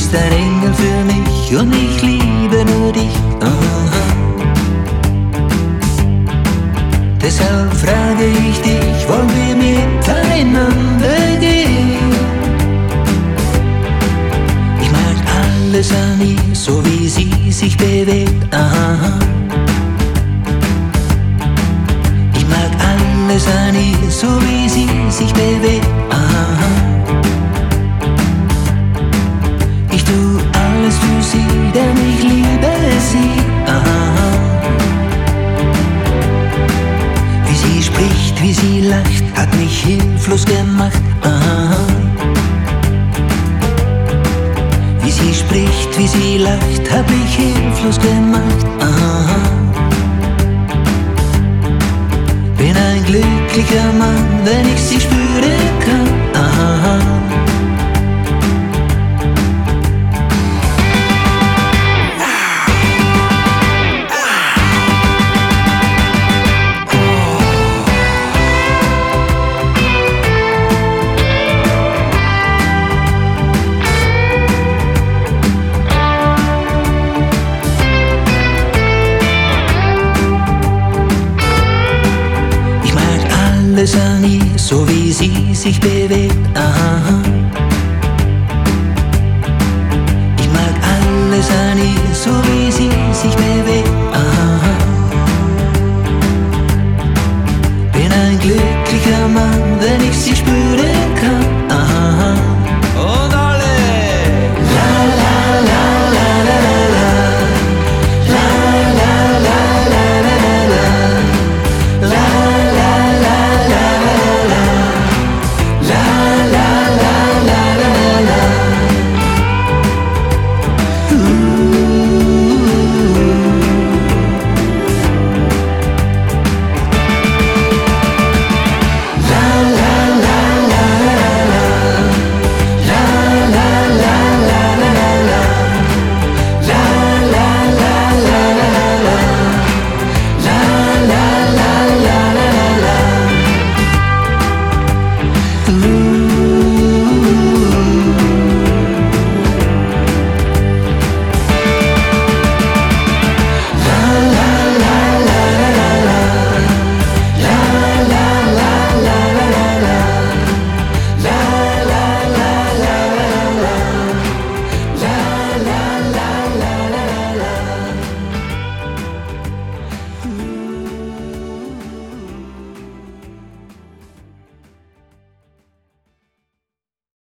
bist ein Engel für mich und ich liebe nur dich. Aha. Deshalb frage ich dich, wollen wir miteinander gehen? Ich mag alles an ihr, so wie sie sich bewegt. Aha. Ich mag alles an ihr, so wie sie sich bewegt. Aha. Ich tu alles für sie, denn ich liebe sie. Aha. Wie sie spricht, wie sie lacht, hat mich hilflos gemacht. Aha. Wie sie spricht, wie sie lacht, hat mich hilflos gemacht. Aha. Bin ein glücklicher Mann, wenn ich sie spüren kann. Aha. Alles an ihr, so wie sie sich bewegt. Aha.